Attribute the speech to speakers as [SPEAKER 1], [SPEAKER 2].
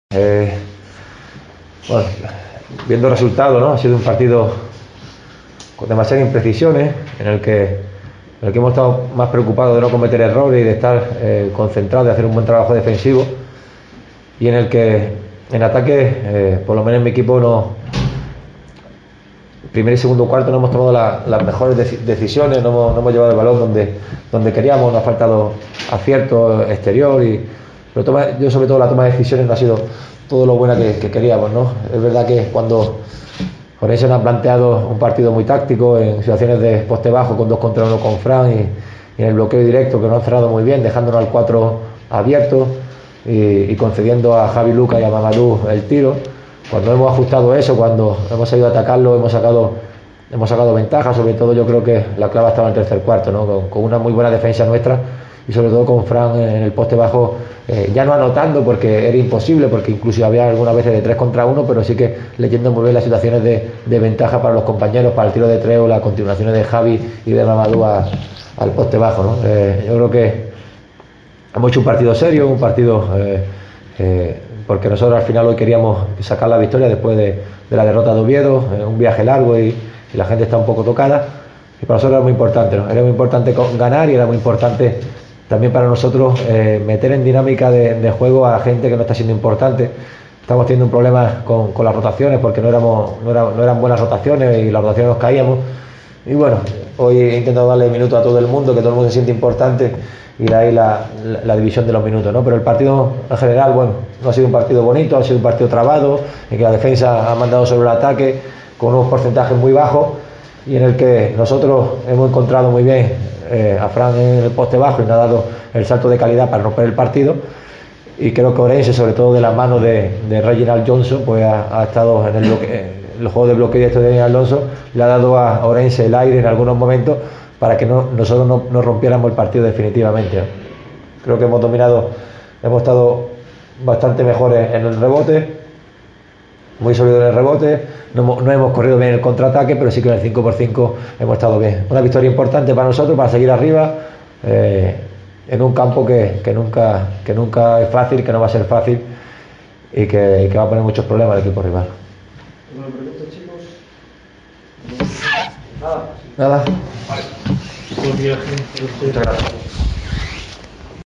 [SPEAKER 1] Bueno, viendo el resultado, ¿no? Ha sido un partido con demasiadas imprecisiones, en el que hemos estado más preocupados de no cometer errores y de estar concentrados, de hacer un buen trabajo defensivo, y en el que en ataque, por lo menos en mi equipo, primer y segundo cuarto no hemos tomado las mejores decisiones, no hemos llevado el balón donde queríamos, nos ha faltado acierto exterior, pero yo sobre todo la toma de decisiones no ha sido todo lo buena que queríamos, ¿no? Es verdad que cuando Orense nos ha planteado un partido muy táctico en situaciones de poste bajo con 2 contra 1 con Fran y en el bloqueo directo, que nos han cerrado muy bien, dejándonos al 4 abierto y concediendo a Javi Luca y a Mamadou el tiro. Cuando hemos ajustado eso, cuando hemos sabido atacarlo, hemos sacado ventaja. Sobre todo yo creo que la clave estaba en el tercer cuarto, ¿no? Con una muy buena defensa nuestra y sobre todo con Fran en el poste bajo, ya no anotando porque era imposible, porque incluso había algunas veces de 3 contra 1, pero sí que leyendo muy bien las situaciones de ventaja para los compañeros, para el tiro de 3 o las continuaciones de Javi y de Mamadou al poste bajo, ¿no? Yo creo que hemos hecho un partido serio, un partido porque nosotros al final hoy queríamos sacar la victoria después de la derrota de Oviedo, un viaje largo y la gente está un poco tocada, y para nosotros era muy importante, ¿no? Era muy importante ganar, y era muy importante también para nosotros meter en dinámica de juego a gente que no está siendo importante. Estamos teniendo un problema con las rotaciones, porque no eran buenas rotaciones y las rotaciones nos caíamos. Y bueno, hoy he intentado darle minutos a todo el mundo, que todo el mundo se siente importante, y de ahí la división de los minutos, ¿no? Pero el partido en general, bueno, no ha sido un partido bonito, ha sido un partido trabado, en que la defensa ha mandado sobre el ataque con unos porcentajes muy bajos, y en el que nosotros hemos encontrado muy bien a Fran en el poste bajo y nos ha dado el salto de calidad para romper el partido. Y creo que Orense, sobre todo de las manos de Reginald Johnson, pues ha estado en el juego de bloqueo directo de Daniel Alonso, le ha dado a Orense el aire en algunos momentos para que nosotros no rompiéramos el partido definitivamente, ¿no? Creo que hemos estado bastante mejores en el rebote, muy sólidos en el rebote, no hemos corrido bien el contraataque, pero sí que en el 5x5 hemos estado bien. Una victoria importante para nosotros, para seguir arriba, en un campo que nunca es fácil, que no va a ser fácil, y que va a poner muchos problemas al equipo rival.
[SPEAKER 2] ¿Alguna pregunta, chicos?
[SPEAKER 1] Nada.
[SPEAKER 2] Buen viaje.
[SPEAKER 1] Muchas gracias.